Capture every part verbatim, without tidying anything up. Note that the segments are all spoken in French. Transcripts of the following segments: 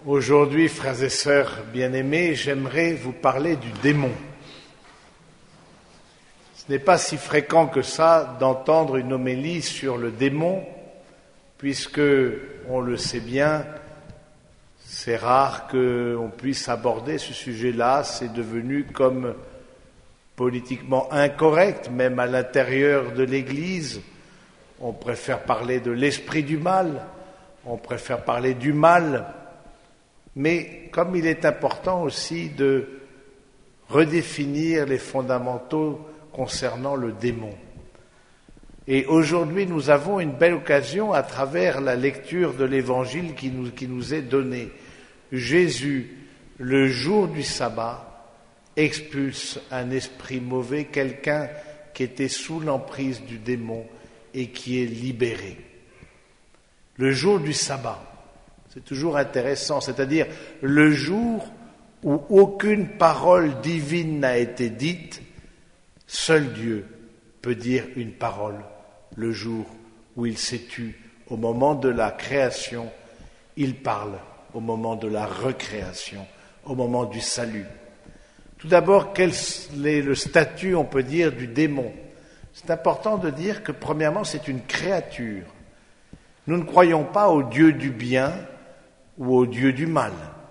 Aujourd'hui, frères et sœurs bien-aimés, j'aimerais vous parler du démon. Ce n'est pas si fréquent que ça d'entendre une homélie sur le démon, puisque, on le sait bien, c'est rare qu'on puisse aborder ce sujet-là, c'est devenu comme politiquement incorrect, même à l'intérieur de l'Église. On préfère parler de l'esprit du mal, on préfère parler du mal, mais comme il est important aussi de redéfinir les fondamentaux concernant le démon. Et aujourd'hui, nous avons une belle occasion à travers la lecture de l'Évangile qui nous, qui nous est donnée. Jésus, le jour du sabbat, expulse un esprit mauvais, quelqu'un qui était sous l'emprise du démon et qui est libéré. Le jour du sabbat, c'est toujours intéressant, c'est-à-dire le jour où aucune parole divine n'a été dite, seul Dieu peut dire une parole. Le jour où il s'est tu, au moment de la création, il parle au moment de la recréation, au moment du salut. Tout d'abord, quel est le statut, on peut dire, du démon ? C'est important de dire que, premièrement, c'est une créature. Nous ne croyons pas au Dieu du bien ou au Dieu du mal,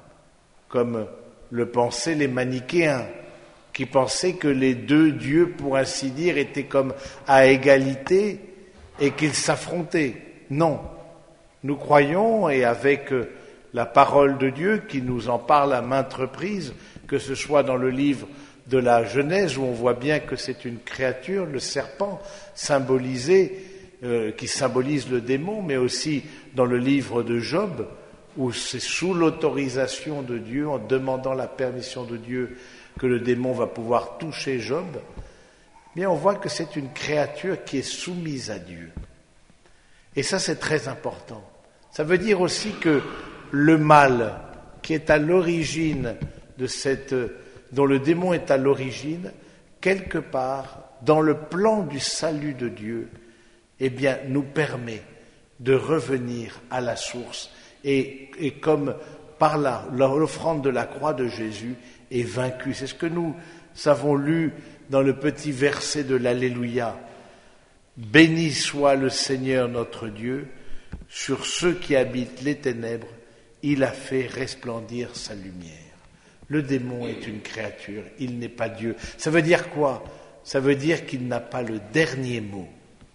comme le pensaient les manichéens, qui pensaient que les deux dieux, pour ainsi dire, étaient comme à égalité et qu'ils s'affrontaient. Non, nous croyons, et avec la parole de Dieu qui nous en parle à maintes reprises, que ce soit dans le livre de la Genèse, où on voit bien que c'est une créature, le serpent, symbolisé, euh, qui symbolise le démon, mais aussi dans le livre de Job, où c'est sous l'autorisation de Dieu, en demandant la permission de Dieu, que le démon va pouvoir toucher Job, bien on voit que c'est une créature qui est soumise à Dieu. Et ça, c'est très important. Ça veut dire aussi que le mal qui est à l'origine de cette, dont le démon est à l'origine, quelque part, dans le plan du salut de Dieu, eh bien, nous permet de revenir à la source et, et comme par là, l'offrande de la croix de Jésus est vaincue. C'est ce que nous avons lu dans le petit verset de l'Alléluia. Béni soit le Seigneur notre Dieu, sur ceux qui habitent les ténèbres, il a fait resplendir sa lumière. Le démon est une créature, il n'est pas Dieu. Ça veut dire quoi ? Ça veut dire qu'il n'a pas le dernier mot.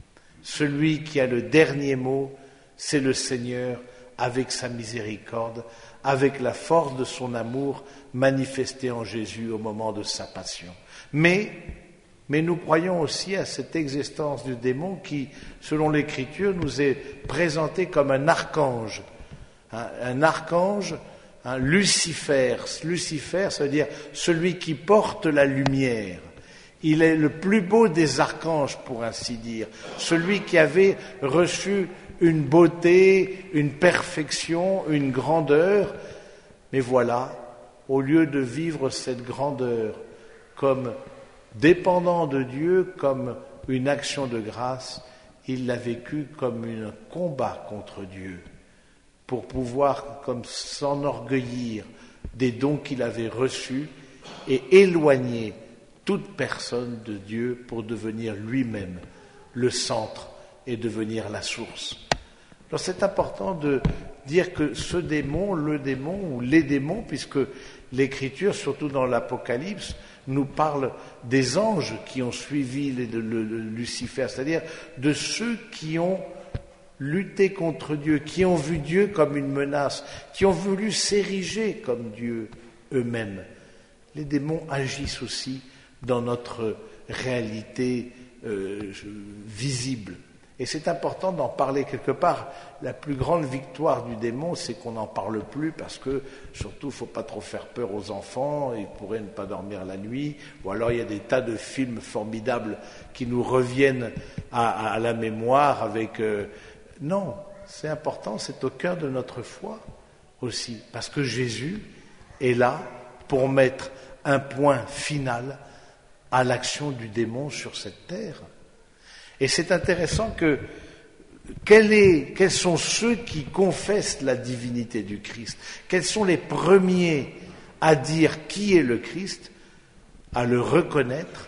Celui qui a le dernier mot, c'est le Seigneur avec sa miséricorde, avec la force de son amour manifestée en Jésus au moment de sa passion. Mais, mais nous croyons aussi à cette existence du démon qui, selon l'Écriture, nous est présenté comme un archange. Un, un archange, un Lucifer. Lucifer, ça veut dire celui qui porte la lumière. Il est le plus beau des archanges, pour ainsi dire. Celui qui avait reçu une beauté, une perfection, une grandeur. Mais voilà, au lieu de vivre cette grandeur comme dépendant de Dieu, comme une action de grâce, il l'a vécu comme un combat contre Dieu, pour pouvoir comme s'enorgueillir des dons qu'il avait reçus et éloigner toute personne de Dieu pour devenir lui-même le centre et devenir la source. Alors c'est important de dire que ce démon, le démon ou les démons, puisque l'Écriture, surtout dans l'Apocalypse, nous parle des anges qui ont suivi le, le, le Lucifer, c'est-à-dire de ceux qui ont lutté contre Dieu, qui ont vu Dieu comme une menace, qui ont voulu s'ériger comme Dieu eux-mêmes. Les démons agissent aussi dans notre réalité euh, visible. Et c'est important d'en parler quelque part. La plus grande victoire du démon, c'est qu'on n'en parle plus parce que, surtout, il ne faut pas trop faire peur aux enfants, ils pourraient ne pas dormir la nuit, ou alors il y a des tas de films formidables qui nous reviennent à, à la mémoire avec... Euh, non, c'est important, c'est au cœur de notre foi aussi, parce que Jésus est là pour mettre un point final à l'action du démon sur cette terre. Et c'est intéressant que quel est, quels sont ceux qui confessent la divinité du Christ? Quels sont les premiers à dire qui est le Christ, à le reconnaître?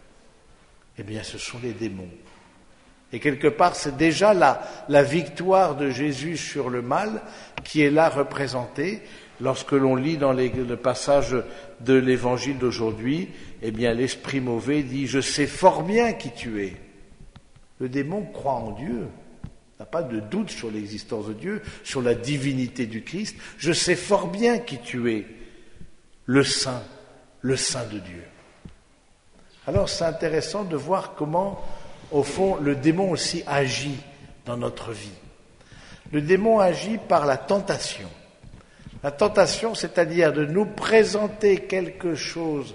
Eh bien, ce sont les démons. Et quelque part, c'est déjà la, la victoire de Jésus sur le mal qui est là représentée. Lorsque l'on lit dans les, le passage de l'évangile d'aujourd'hui, eh bien, l'esprit mauvais dit « Je sais fort bien qui tu es ». Le démon croit en Dieu, n'a pas de doute sur l'existence de Dieu, sur la divinité du Christ. « Je sais fort bien qui tu es, le Saint, le Saint de Dieu ». Alors, c'est intéressant de voir comment, au fond, le démon aussi agit dans notre vie. Le démon agit par la tentation. La tentation, c'est-à-dire de nous présenter quelque chose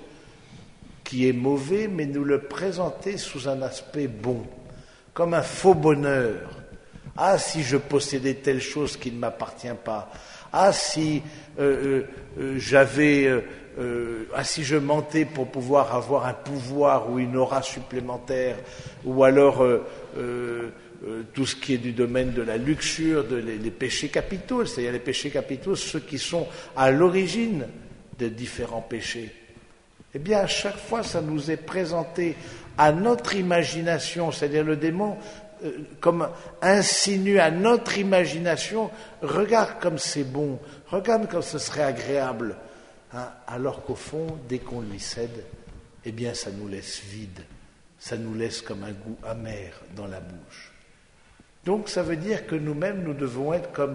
qui est mauvais, mais nous le présenter sous un aspect bon, comme un faux bonheur. Ah, si je possédais telle chose qui ne m'appartient pas. Ah, si euh, euh, j'avais... Euh, euh, ah, si je mentais pour pouvoir avoir un pouvoir ou une aura supplémentaire, ou alors... Euh, euh, Euh, tout ce qui est du domaine de la luxure, de les, les péchés capitaux, c'est-à-dire les péchés capitaux, ceux qui sont à l'origine des différents péchés. Eh bien, à chaque fois, ça nous est présenté à notre imagination, c'est-à-dire le démon, euh, comme insinue à notre imagination, regarde comme c'est bon, regarde comme ce serait agréable, hein, alors qu'au fond, dès qu'on lui cède, eh bien, ça nous laisse vide, ça nous laisse comme un goût amer dans la bouche. Donc ça veut dire que nous-mêmes, nous devons être comme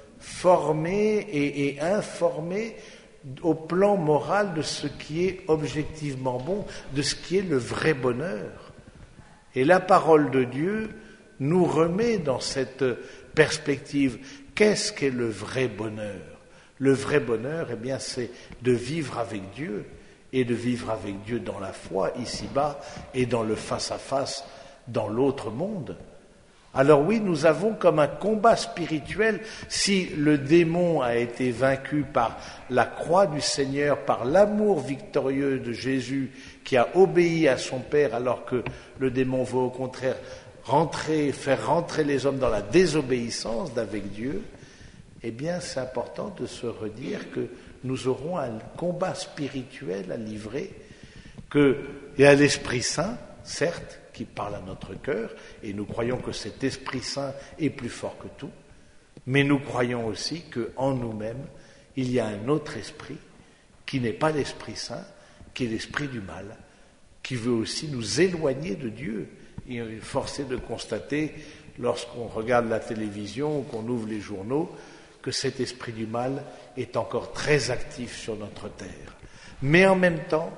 formés et, et informés au plan moral de ce qui est objectivement bon, de ce qui est le vrai bonheur. Et la parole de Dieu nous remet dans cette perspective. Qu'est-ce qu'est le vrai bonheur? Le vrai bonheur, eh bien, c'est de vivre avec Dieu et de vivre avec Dieu dans la foi, ici-bas, et dans le face-à-face, dans l'autre monde. Alors oui, nous avons comme un combat spirituel. Si le démon a été vaincu par la croix du Seigneur, par l'amour victorieux de Jésus qui a obéi à son Père, alors que le démon veut au contraire rentrer, faire rentrer les hommes dans la désobéissance d'avec Dieu, eh bien c'est important de se redire que nous aurons un combat spirituel à livrer, qu'il y a l'Esprit Saint, certes, qui parle à notre cœur, et nous croyons que cet Esprit Saint est plus fort que tout, mais nous croyons aussi qu'en nous-mêmes, il y a un autre esprit, qui n'est pas l'Esprit Saint, qui est l'esprit du mal, qui veut aussi nous éloigner de Dieu. Et on est forcé de constater, lorsqu'on regarde la télévision ou qu'on ouvre les journaux, que cet esprit du mal est encore très actif sur notre terre. Mais en même temps,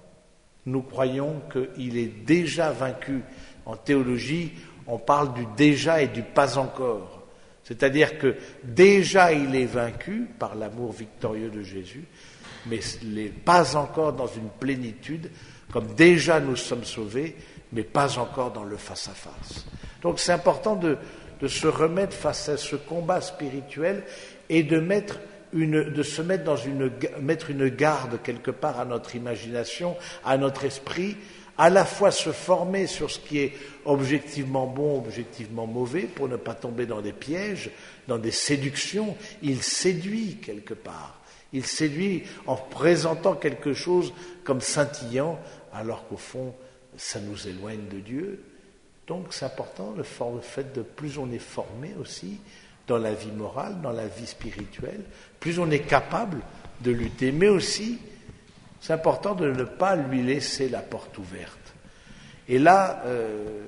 nous croyons qu'il est déjà vaincu. En théologie, on parle du déjà et du pas encore. C'est-à-dire que déjà il est vaincu par l'amour victorieux de Jésus, mais les pas encore dans une plénitude, comme déjà nous sommes sauvés, mais pas encore dans le face-à-face. Donc c'est important de, de se remettre face à ce combat spirituel et de mettre Une, de se mettre dans une, mettre une garde quelque part à notre imagination, à notre esprit, à la fois se former sur ce qui est objectivement bon, objectivement mauvais, pour ne pas tomber dans des pièges, dans des séductions. Il séduit quelque part. Il séduit en présentant quelque chose comme scintillant, alors qu'au fond, ça nous éloigne de Dieu. Donc c'est important, le, le fait de plus on est formé aussi, dans la vie morale, dans la vie spirituelle, plus on est capable de lutter. Mais aussi, c'est important de ne pas lui laisser la porte ouverte. Et là, euh,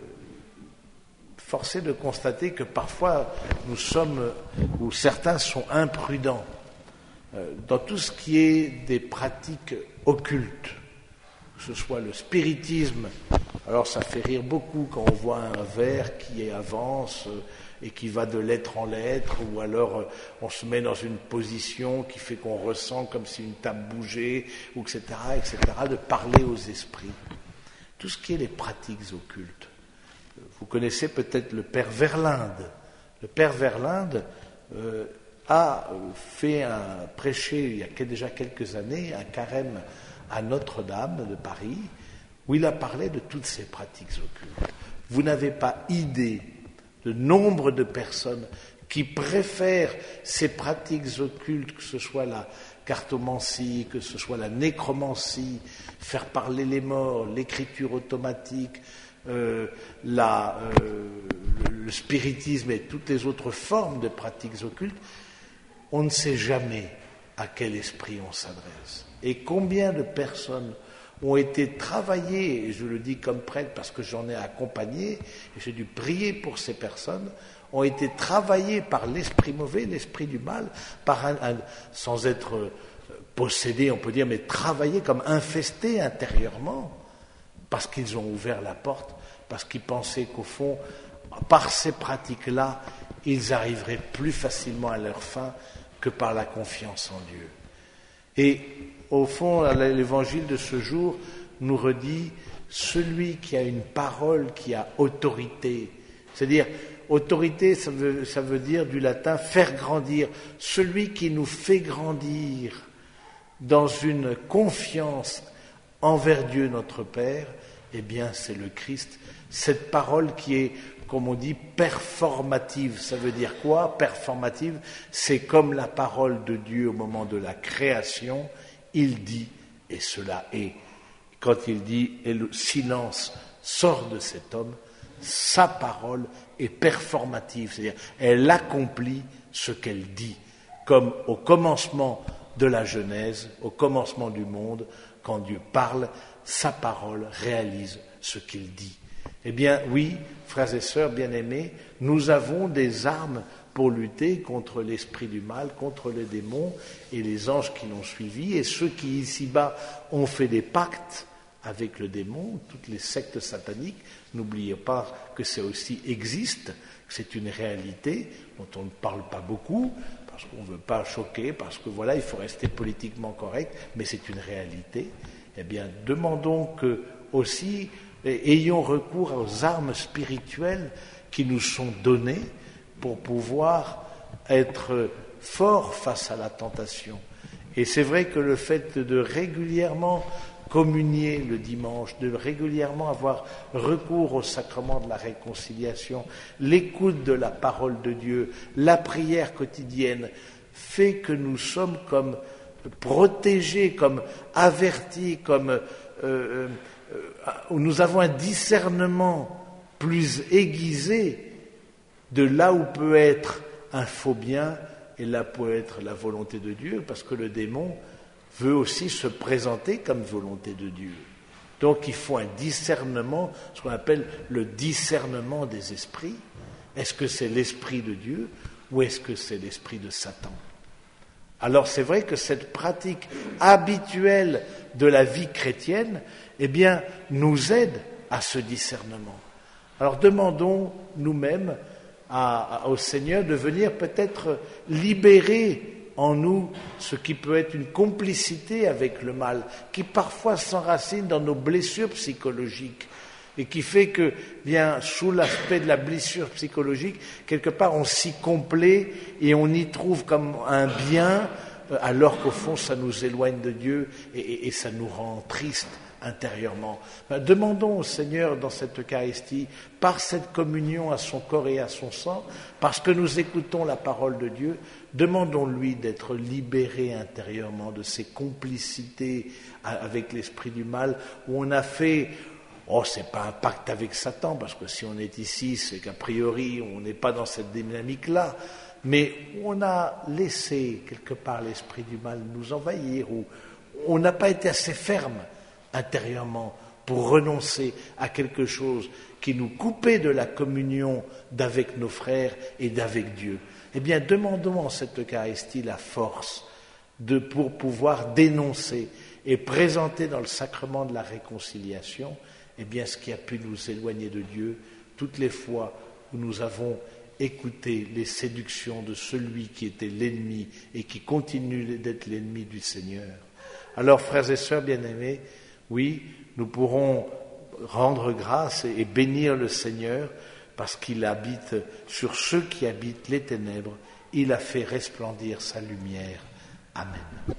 forcé de constater que parfois nous sommes, ou certains sont imprudents, euh, dans tout ce qui est des pratiques occultes, que ce soit le spiritisme. Alors ça fait rire beaucoup quand on voit un verre qui avance euh, et qui va de lettre en lettre, ou alors euh, on se met dans une position qui fait qu'on ressent comme si une table bougeait, ou et cetera, et cetera, de parler aux esprits. Tout ce qui est les pratiques occultes. Vous connaissez peut-être le Père Verlinde. Le Père Verlinde euh, a fait un prêché il y a déjà quelques années un carême à Notre-Dame de Paris, où il a parlé de toutes ces pratiques occultes. Vous n'avez pas idée de nombre de personnes qui préfèrent ces pratiques occultes, que ce soit la cartomancie, que ce soit la nécromancie, faire parler les morts, l'écriture automatique, euh, la, euh, le spiritisme et toutes les autres formes de pratiques occultes, on ne sait jamais à quel esprit on s'adresse. Et combien de personnes ont été travaillées, et je le dis comme prêtre parce que j'en ai accompagné, et j'ai dû prier pour ces personnes, ont été travaillées par l'esprit mauvais, l'esprit du mal, par un, un, sans être possédés, on peut dire, mais travaillées comme infestées intérieurement, parce qu'ils ont ouvert la porte, parce qu'ils pensaient qu'au fond, par ces pratiques-là, ils arriveraient plus facilement à leur fin que par la confiance en Dieu. Et au fond, l'évangile de ce jour nous redit celui qui a une parole qui a autorité, c'est-à-dire autorité, ça veut, ça veut dire du latin faire grandir, celui qui nous fait grandir dans une confiance envers Dieu notre Père, eh bien c'est le Christ, cette parole qui est, comme on dit, performative. Ça veut dire quoi, performative? C'est comme la parole de Dieu au moment de la création, il dit, et cela est. Quand il dit, et le silence sort de cet homme, sa parole est performative, c'est-à-dire elle accomplit ce qu'elle dit, comme au commencement de la Genèse, au commencement du monde, quand Dieu parle, sa parole réalise ce qu'il dit. Eh bien, oui, frères et sœurs bien-aimés, nous avons des armes pour lutter contre l'esprit du mal, contre les démons et les anges qui l'ont suivi, et ceux qui ici-bas ont fait des pactes avec le démon, toutes les sectes sataniques. N'oubliez pas que ça aussi existe, que c'est une réalité dont on ne parle pas beaucoup, parce qu'on ne veut pas choquer, parce que voilà, il faut rester politiquement correct, mais c'est une réalité. Eh bien, demandons que aussi, ayons recours aux armes spirituelles qui nous sont données pour pouvoir être forts face à la tentation. Et c'est vrai que le fait de régulièrement communier le dimanche, de régulièrement avoir recours au sacrement de la réconciliation, l'écoute de la parole de Dieu, la prière quotidienne, fait que nous sommes comme protégés, comme avertis, comme euh, euh, nous avons un discernement plus aiguisé de là où peut être un faux bien et là peut être la volonté de Dieu, parce que le démon veut aussi se présenter comme volonté de Dieu. Donc il faut un discernement, ce qu'on appelle le discernement des esprits. Est-ce que c'est l'esprit de Dieu ou est-ce que c'est l'esprit de Satan? Alors c'est vrai que cette pratique habituelle de la vie chrétienne, eh bien, nous aide à ce discernement. Alors demandons nous-mêmes à, à, au Seigneur de venir peut-être libérer en nous ce qui peut être une complicité avec le mal, qui parfois s'enracine dans nos blessures psychologiques et qui fait que, bien, sous l'aspect de la blessure psychologique, quelque part on s'y complaît et on y trouve comme un bien, alors qu'au fond ça nous éloigne de Dieu et, et, et ça nous rend tristes intérieurement. Ben, demandons au Seigneur dans cette Eucharistie, par cette communion à son corps et à son sang, parce que nous écoutons la parole de Dieu, demandons-lui d'être libéré intérieurement de ces complicités avec l'esprit du mal, où on a fait, oh, c'est pas un pacte avec Satan, parce que si on est ici, c'est qu'a priori, on n'est pas dans cette dynamique-là, mais on a laissé quelque part l'esprit du mal nous envahir, ou on n'a pas été assez ferme intérieurement pour renoncer à quelque chose qui nous coupait de la communion d'avec nos frères et d'avec Dieu. Eh bien, demandons en cette Eucharistie la force de, pour pouvoir dénoncer et présenter dans le sacrement de la réconciliation, eh bien, ce qui a pu nous éloigner de Dieu toutes les fois où nous avons écouté les séductions de celui qui était l'ennemi et qui continue d'être l'ennemi du Seigneur. Alors, frères et sœurs bien-aimés, oui, nous pourrons rendre grâce et bénir le Seigneur parce qu'il habite sur ceux qui habitent les ténèbres. Il a fait resplendir sa lumière. Amen.